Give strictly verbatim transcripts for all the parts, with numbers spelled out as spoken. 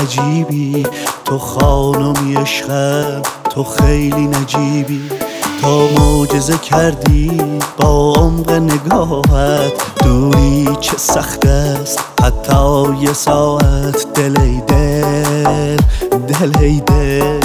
عجیبی، تو خانمی عشقم، تو خیلی نجیبی. تا معجزه کردی با عمق نگاهت، دوری چه سخت است حتی یه ساعت. دل ای دل، دل ای دل،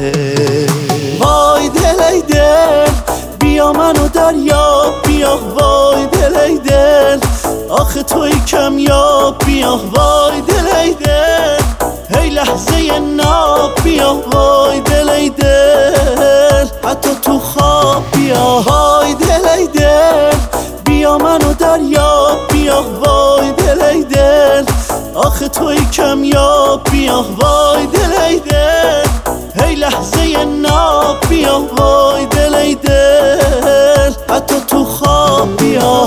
وای دل ای دل، بیا منو دریاب بیا. وای دل ای دل، آخه توی کمیاب بیا. وای دل ای دل، هی لحظه ناب بیا. وای دل ای دل، حتی تو خواب بیا. وای دل ای دل، بیا منو دریاب بیا. وای دل ای دل، آخه توی کمیاب بیا. وای دل ای دل، هی لحظه ناب بیا. وای دل ای دل، حتی تو خواب بیا.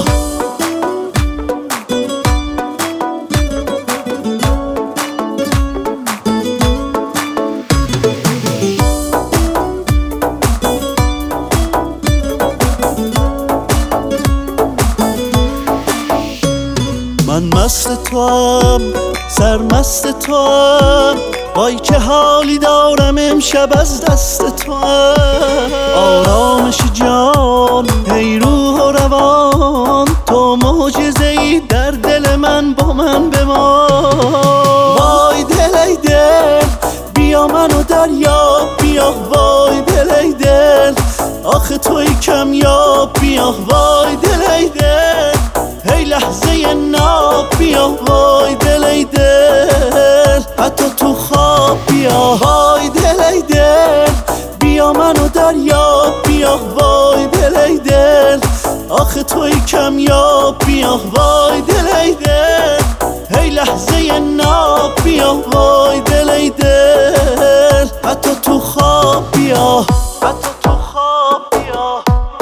من مست توام، سرمست توام، وای چه حالی دارم امشب از دست توام. آرامش جان، ای روح و روان، تو معجزه‌ای در دل من، با من بمان. وای دل ای دل، بیا منو دریاب بیا. وای دل ای دل، آخه توی کمیاب بیا. وای دل ای دل، هی لحظه ناب بیا. وای دل ای دل، حتی تو خواب بیا. وای دل ای دل، بیا منو دریاب بیا. وای دل ای دل، آخه توی کمیاب بیا. وای دل ای دل، هی لحظه ناب بیا. وای دل ای دل، حتی تو خواب بیا. حتی تو خواب بیا.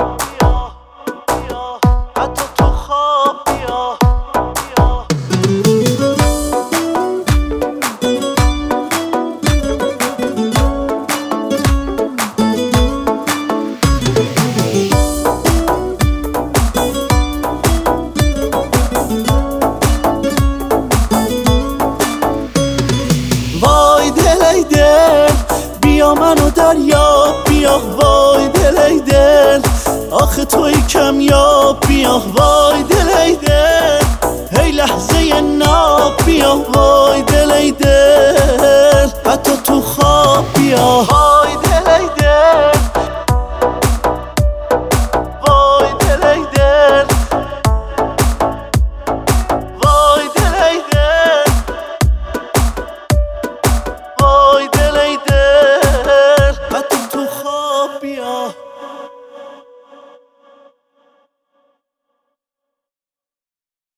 حتی تو خواب بیا. وای دل ای دل، بیا منو دریاب بیا. وای دل ای دل، آخه توی کمیاب بیا. وای دل ای دل، هی لحظه ناب بیا. وای دل ای دل، حتی تو خواب بیا.